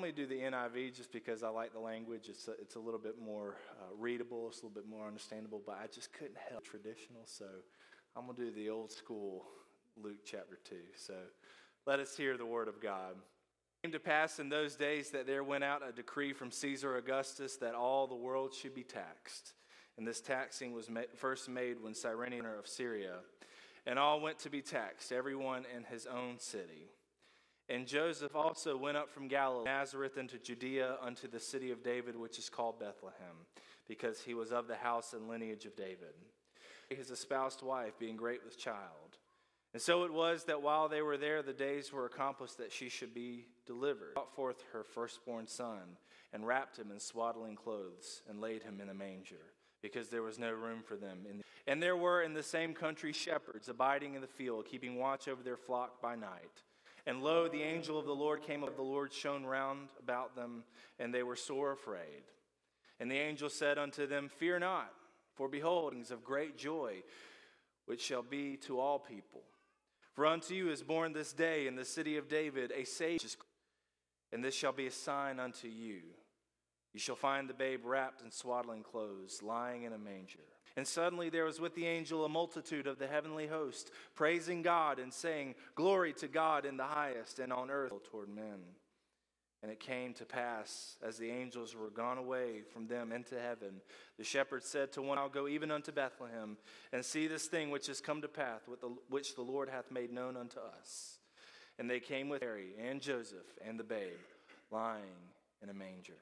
normally do the NIV just because I like the language. It's a little bit more readable. It's a little bit more understandable. But I just couldn't help traditional. So I'm going to do the old school Luke chapter 2. So let us hear the word of God. It came to pass in those days that there went out a decree from Caesar Augustus that all the world should be taxed. And this taxing was first made when Cyrenius of Syria. And all went to be taxed, everyone in his own city. And Joseph also went up from Galilee, Nazareth, into Judea, unto the city of David, which is called Bethlehem, because he was of the house and lineage of David. His espoused wife, being great with child. And so it was that while they were there, the days were accomplished that she should be delivered. Brought forth her firstborn son, and wrapped him in swaddling clothes, and laid him in a manger, because there was no room for them. And there were in the same country shepherds abiding in the field, keeping watch over their flock by night. And lo, the angel of the Lord came up, the Lord shone round about them, and they were sore afraid. And the angel said unto them, Fear not, for behold, things of great joy, which shall be to all people. For unto you is born this day in the city of David a Savior, and this shall be a sign unto you. You shall find the babe wrapped in swaddling clothes, lying in a manger. And suddenly there was with the angel a multitude of the heavenly host, praising God and saying, Glory to God in the highest, and on earth toward men. And it came to pass, as the angels were gone away from them into heaven, the shepherds said to one, I'll go even unto Bethlehem, and see this thing which is come to pass, which the Lord hath made known unto us. And they came with Mary and Joseph and the babe, lying in a manger.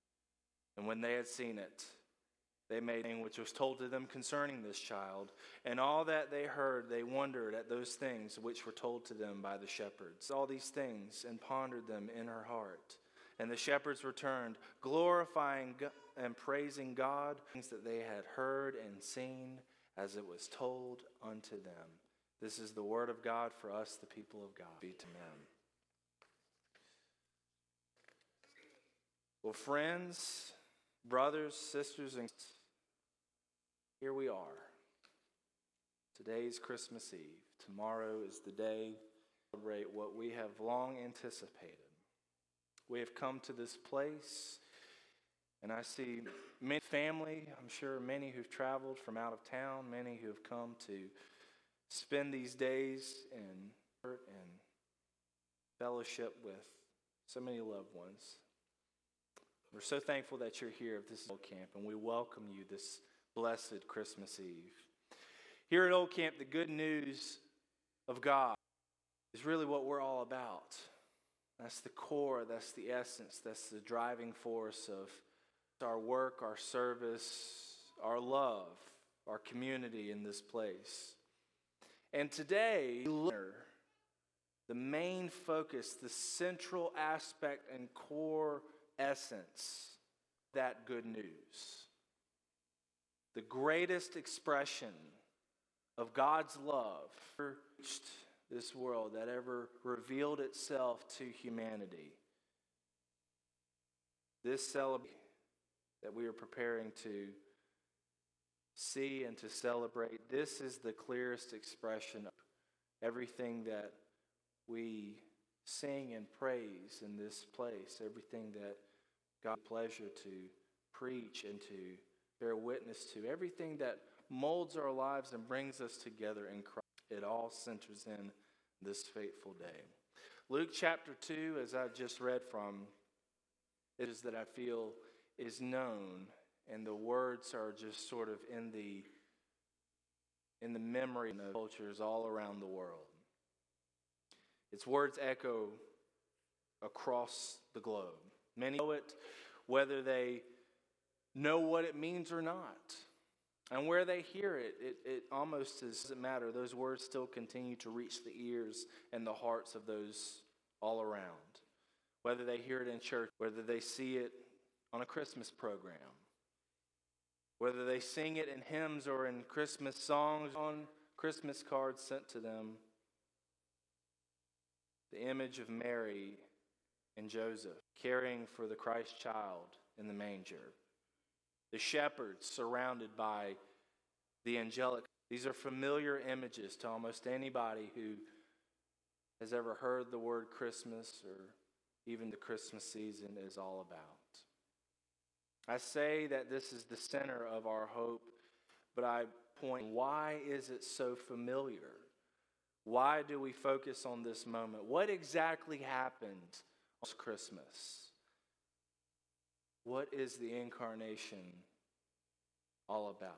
And when they had seen it, they made thing which was told to them concerning this child. And all that they heard, they wondered at those things which were told to them by the shepherds. All these things, and pondered them in her heart. And the shepherds returned, glorifying and praising God, things that they had heard and seen, as it was told unto them. This is the word of God for us, the people of God. Be to men. Well, friends, brothers, sisters, and here we are. Today's Christmas Eve. Tomorrow is the day to celebrate what we have long anticipated. We have come to this place, and I see many family, I'm sure many who've traveled from out of town, many who have come to spend these days in fellowship with so many loved ones. We're so thankful that you're here at this Old Camp, and we welcome you this blessed Christmas Eve. Here at Old Camp, the good news of God is really what we're all about. That's the core, that's the essence, that's the driving force of our work, our service, our love, our community in this place. And today, the main focus, the central aspect and core essence, that good news. The greatest expression of God's love reached this world that ever revealed itself to humanity. This celebration that we are preparing to see and to celebrate, this is the clearest expression of everything that we sing and praise in this place, everything that God pleasure to preach and to bear witness to, everything that molds our lives and brings us together in Christ. It all centers in this fateful day. Luke chapter 2, as I just read from, it is that I feel is known, and the words are just sort of in the memory of cultures all around the world. Its words echo across the globe. Many know it, whether they know what it means or not. And where they hear it, it almost doesn't matter. Those words still continue to reach the ears and the hearts of those all around. Whether they hear it in church, whether they see it on a Christmas program, whether they sing it in hymns or in Christmas songs, on Christmas cards sent to them, the image of Mary and Joseph caring for the Christ child in the manger. The shepherds surrounded by the angelic. These are familiar images to almost anybody who has ever heard the word Christmas or even the Christmas season is all about. I say that this is the center of our hope, but I point, why is it so familiar? Why do we focus on this moment? What exactly happened on Christmas? What is the incarnation all about?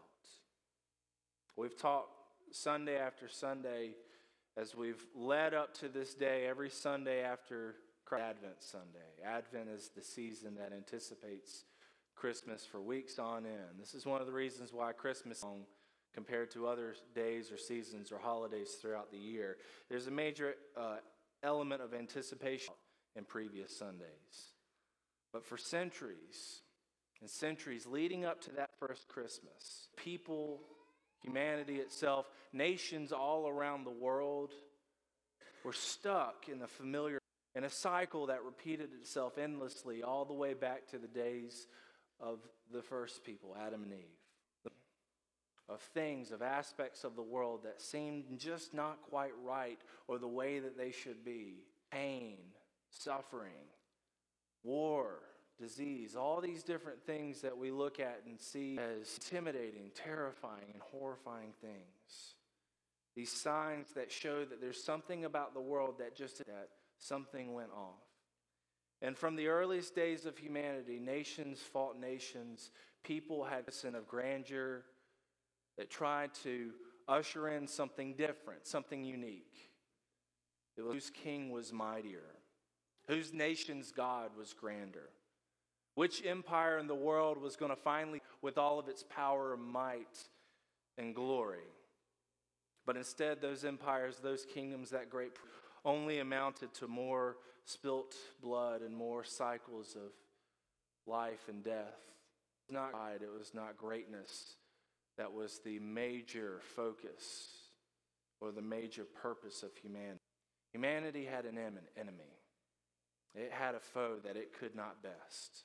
We've talked Sunday after Sunday as we've led up to this day, every Sunday after Advent Sunday. Advent is the season that anticipates Christmas for weeks on end. This is one of the reasons why Christmas is long compared to other days or seasons or holidays throughout the year. There's a major element of anticipation in previous Sundays. But for centuries and centuries leading up to that first Christmas, people, humanity itself, nations all around the world were stuck in a cycle that repeated itself endlessly all the way back to the days of the first people, Adam and Eve. Of things, of aspects of the world that seemed just not quite right or the way that they should be. Pain, suffering, war, disease, all these different things that we look at and see as intimidating, terrifying, and horrifying things. These signs that show that there's something about the world that something went off. And from the earliest days of humanity, nations fought nations. People had a sense of grandeur that tried to usher in something different, something unique. It was whose king was mightier, whose nation's God was grander, which empire in the world was going to finally, with all of its power, might, and glory. But instead, those empires, those kingdoms, that great only amounted to more spilt blood and more cycles of life and death. It was not greatness that was the major focus or the major purpose of humanity. Humanity had an enemy. It had a foe that it could not best.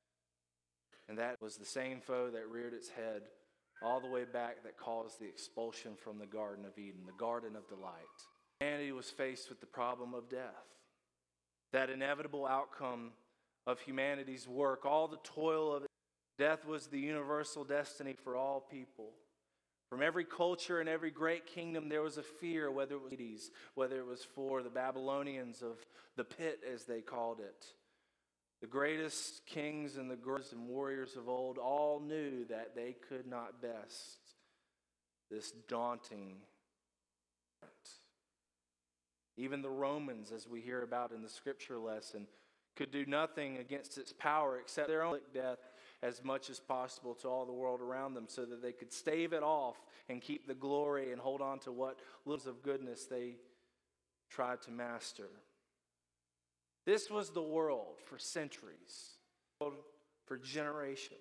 And that was the same foe that reared its head all the way back that caused the expulsion from the Garden of Eden, the Garden of Delight. Humanity was faced with the problem of death. That inevitable outcome of humanity's work, all the toil of it. Death was the universal destiny for all people. From every culture and every great kingdom, there was a fear, whether it was Hades, whether it was for the Babylonians of the pit, as they called it. The greatest kings and the greatest warriors of old all knew that they could not best this daunting. Even the Romans, as we hear about in the scripture lesson, could do nothing against its power except their own death as much as possible to all the world around them so that they could stave it off and keep the glory and hold on to what little of goodness they tried to master. This was the world for centuries, for generations.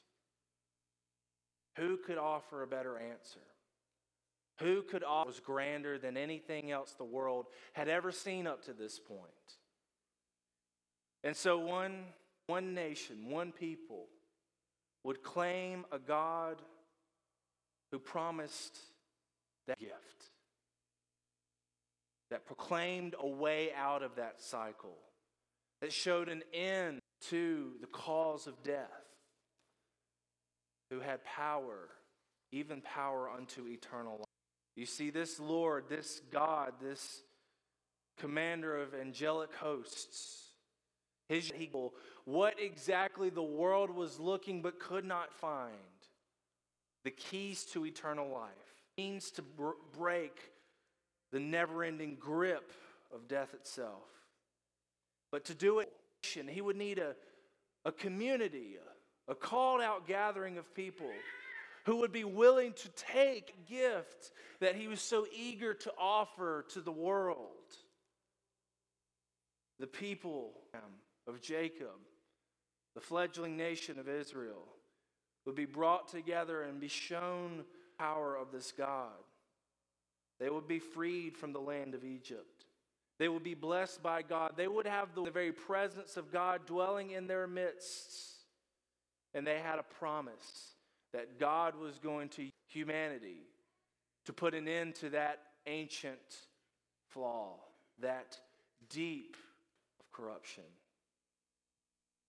Who could offer a better answer? Who could offer was grander than anything else the world had ever seen up to this point? And so one nation, one people would claim a God who promised that gift, that proclaimed a way out of that cycle, that showed an end to the cause of death, who had power, even power unto eternal life. You see, this Lord, this God, this commander of angelic hosts, his people, what exactly the world was looking but could not find, the keys to eternal life, means to break the never-ending grip of death itself. But to do it, he would need a community, a called-out gathering of people who would be willing to take a gift that he was so eager to offer to the world. The people of Jacob, the fledgling nation of Israel, would be brought together and be shown the power of this God. They would be freed from the land of Egypt. They would be blessed by God. They would have the very presence of God dwelling in their midst. And they had a promise that God was going to humanity to put an end to that ancient flaw, that deep of corruption.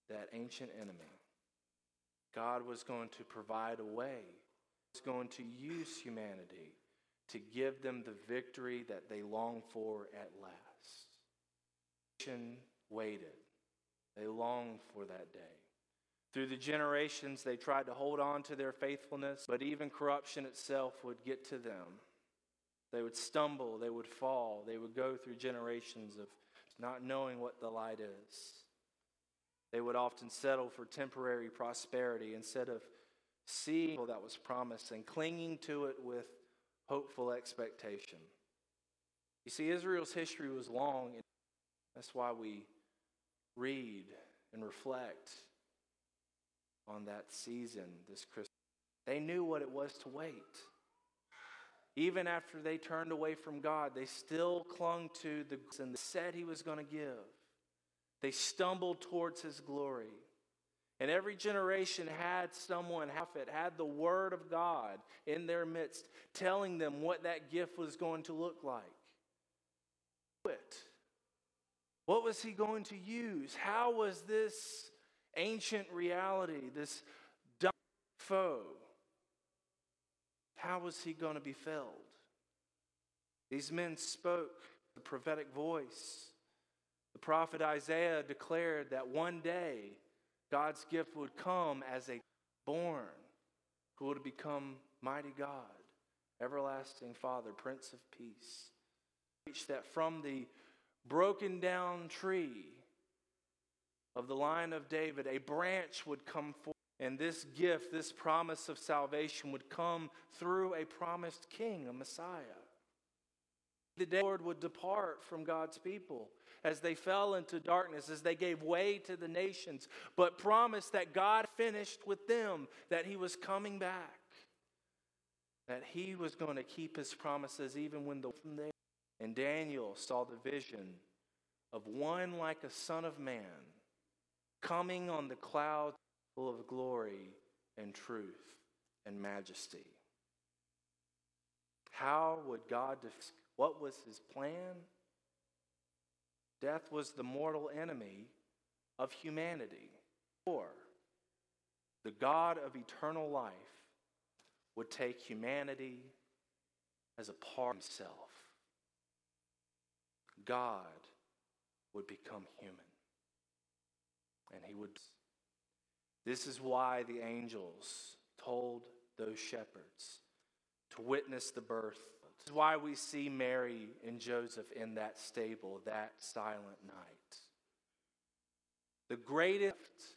that ancient enemy. God was going to provide a way. He was going to use humanity to give them the victory that they longed for at last. The nation waited. They longed for that day. Through the generations, they tried to hold on to their faithfulness, but even corruption itself would get to them. They would stumble, they would fall, they would go through generations of not knowing what the light is. They would often settle for temporary prosperity instead of seeing what that was promised and clinging to it with hopeful expectation. You see, Israel's history was long, and that's why we read and reflect on that season this Christmas. They knew what it was to wait. Even after they turned away from God, they still clung to the grace and said He was going to give. They stumbled towards His glory. And every generation had someone, had the Word of God in their midst, telling them what that gift was going to look like. What was He going to use? How was this ancient reality, this dumb foe, how was He going to be filled? These men spoke the prophetic voice. The prophet Isaiah declared that one day God's gift would come as a born who would become mighty God, everlasting Father, Prince of Peace. That from the broken down tree of the line of David, a branch would come forth. And this gift, this promise of salvation would come through a promised king, a Messiah. The day the Lord would depart from God's people as they fell into darkness, as they gave way to the nations, but promised that God finished with them, that He was coming back, that He was going to keep His promises even when and Daniel saw the vision of one like a son of man coming on the clouds full of glory and truth and majesty. How would God what was His plan? Death was the mortal enemy of humanity. Or the God of eternal life would take humanity as a part of Himself. God would become human. And He would. This is why the angels told those shepherds to witness the birth. This is why we see Mary and Joseph in that stable that silent night. The greatest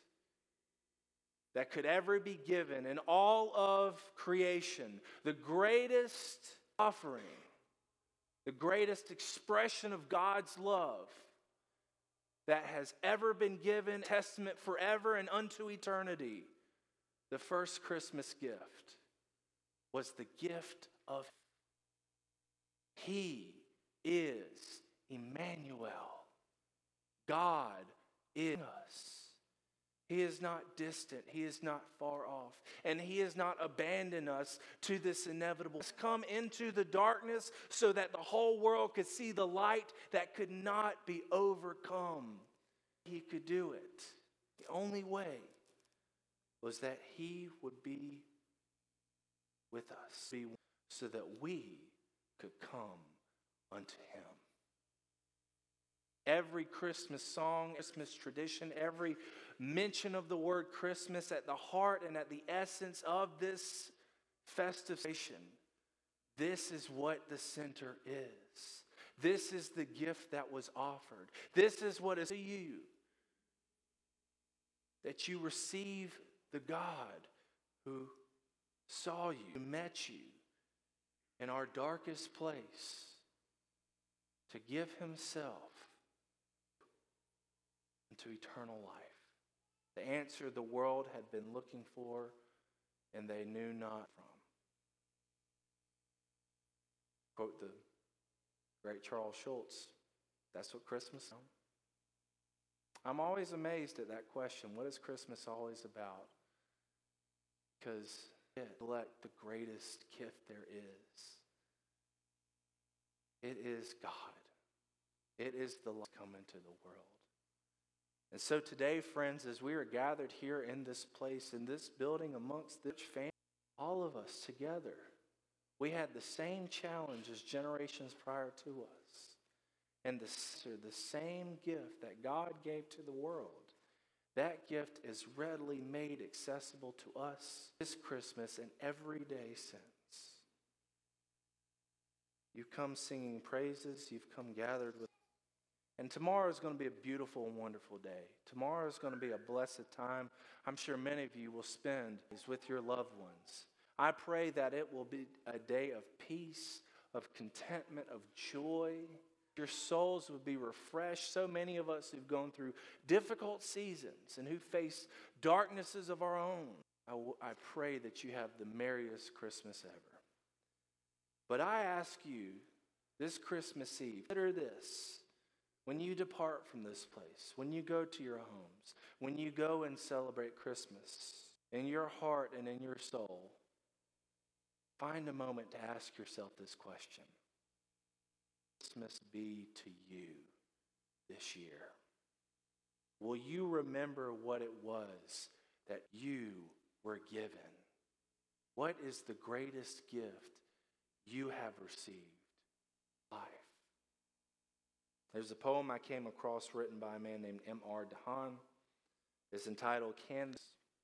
that could ever be given in all of creation, the greatest offering, the greatest expression of God's love that has ever been given, testament forever and unto eternity. The first Christmas gift was the gift of He is Emmanuel. God is us. He is not distant. He is not far off. And He has not abandoned us to this inevitable. He's come into the darkness so that the whole world could see the light that could not be overcome. He could do it. The only way was that He would be with us so that we could come unto Him. Every Christmas song, Christmas tradition, every mention of the word Christmas at the heart and at the essence of this festive celebration, this is what the center is. This is the gift that was offered. This is what is to you. That you receive the God who saw you, who met you in our darkest place to give Himself into eternal life. The answer the world had been looking for and they knew not from. Quote the great Charles Schulz, that's what Christmas is. I'm always amazed at that question. What is Christmas always about? Because neglect the greatest gift there is. It is God. It is the light come into the world. And so today, friends, as we are gathered here in this place, in this building, amongst this family, all of us together, we had the same challenge as generations prior to us. And the same gift that God gave to the world, that gift is readily made accessible to us this Christmas and every day since. You've come singing praises, you've come gathered with. And tomorrow is going to be a beautiful and wonderful day. Tomorrow is going to be a blessed time. I'm sure many of you will spend with your loved ones. I pray that it will be a day of peace, of contentment, of joy. Your souls would be refreshed. So many of us who've gone through difficult seasons and who face darknesses of our own, I pray that you have the merriest Christmas ever. But I ask you, this Christmas Eve, consider this. When you depart from this place, when you go to your homes, when you go and celebrate Christmas, in your heart and in your soul, find a moment to ask yourself this question. Christmas be to you this year? Will you remember what it was that you were given? What is the greatest gift you have received? Life. There's a poem I came across written by a man named M.R. DeHaan. It's entitled Kansas.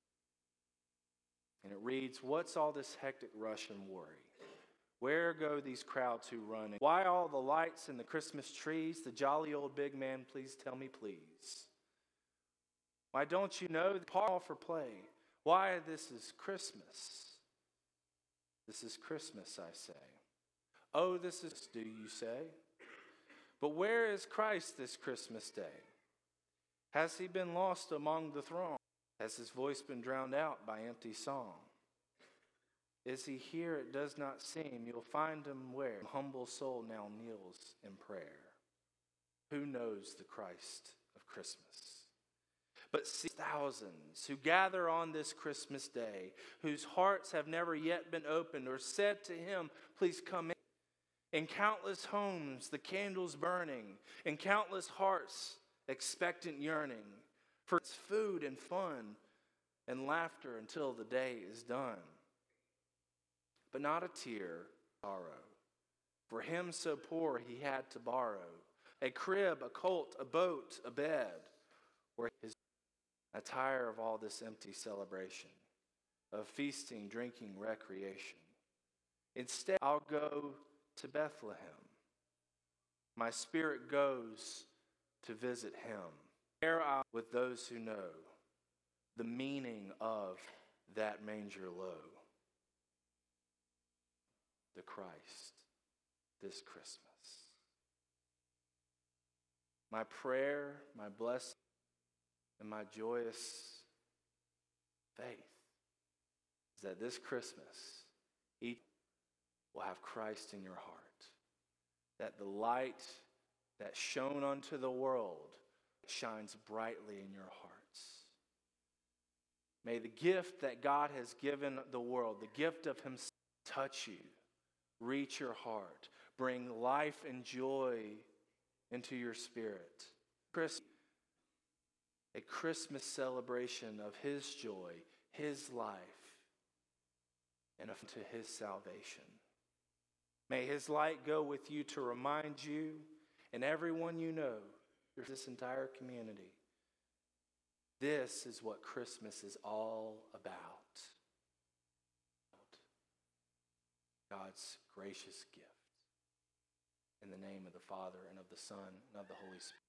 And it reads, what's all this hectic rush and worry? Where go these crowds who run? Why all the lights and the Christmas trees? The jolly old big man, please tell me, please. Why don't you know the part for play? Why this is Christmas? This is Christmas, I say. Oh, this is, do you say? But where is Christ this Christmas day? Has he been lost among the throng? Has his voice been drowned out by empty song? Is he here? It does not seem. You'll find him where? Humble soul now kneels in prayer. Who knows the Christ of Christmas? But see thousands who gather on this Christmas day, whose hearts have never yet been opened or said to him, please come in. In countless homes, the candles burning, in countless hearts, expectant yearning for its food and fun and laughter until the day is done. But not a tear, sorrow. For him so poor he had to borrow a crib, a colt, a boat, a bed, where his attire of all this empty celebration, of feasting, drinking, recreation. Instead, I'll go to Bethlehem. My spirit goes to visit him. There I with those who know the meaning of that manger low. The Christ this Christmas. My prayer, my blessing, and my joyous faith is that this Christmas, each will have Christ in your heart. That the light that shone unto the world shines brightly in your hearts. May the gift that God has given the world, the gift of himself, touch you, reach your heart, bring life and joy into your spirit. A Christmas celebration of his joy, his life, and to his salvation. May his light go with you to remind you and everyone you know, this entire community, this is what Christmas is all about. God's gracious gift. In the name of the Father, and of the Son, and of the Holy Spirit.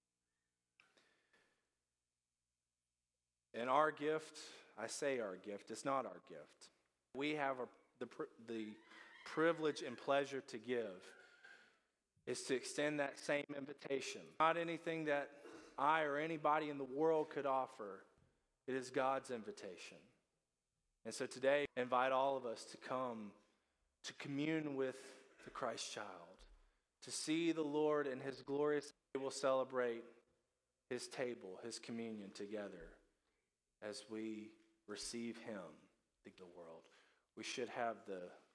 And our gift, I say our gift, it's not our gift. We have the privilege and pleasure to give is to extend that same invitation. Not anything that I or anybody in the world could offer. It is God's invitation. And so today, I invite all of us to come to commune with the Christ child, to see the Lord in his glorious. We will celebrate his table, his communion together as we receive him, the world. We should have the